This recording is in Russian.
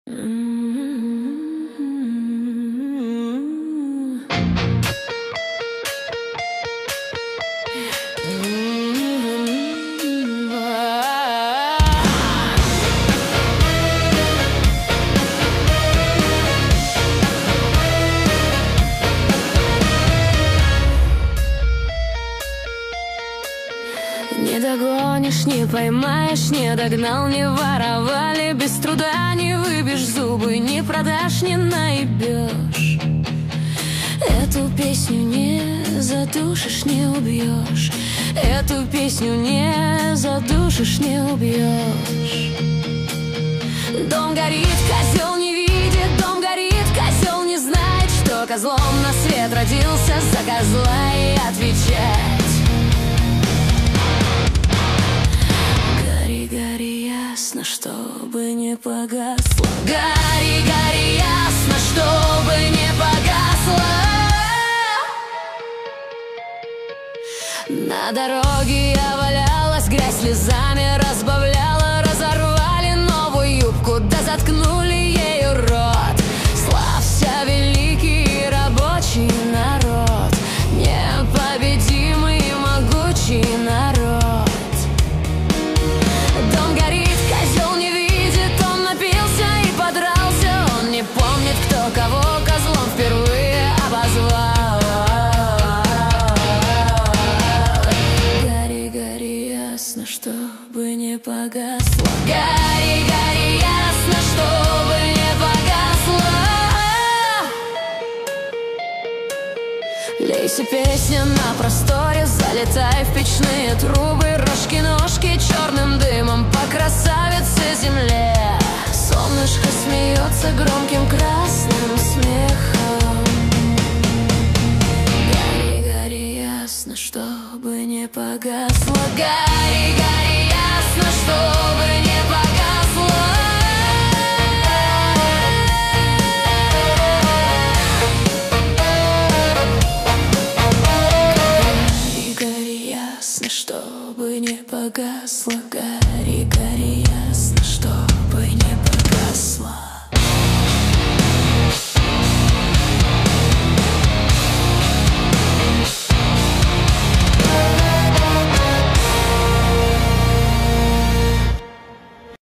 Не догонишь, не поймаешь, не догнал, не воровали. Без труда не выбьешь зубы, не продашь, не наебешь. Эту песню не задушишь, не убьешь. Эту песню не задушишь, не убьешь. Дом горит, козел не видит, дом горит, козел не знает, что козлом на свет родился, за козла и отвечать. Гори, гори ясно, чтобы не погасло. Гори, гори ясно, чтобы не погасло. На дороге я валялась, грязь слезами разбавляла. Разорвали новую юбку, да заткнули ею рот. Славься, великий рабочий народ, непобедимый могучий народ. Дом горит, козел не видит, он напился и подрался. Он не помнит, кто кого козлом впервые обозвал. Гори, гори ясно, чтобы не погасло. Гори, гори ясно, чтобы не погасло. Лейся, песня на просторе, залетай в печные трубы. Рожки-ножки черным дымом по красавице земле. Солнышко смеется громким красным смехом. Гори, гори ясно, чтобы не погасло. Гори, гори ясно, чтобы не погасло. Гори, гори ясно, чтобы не погасло. Гори.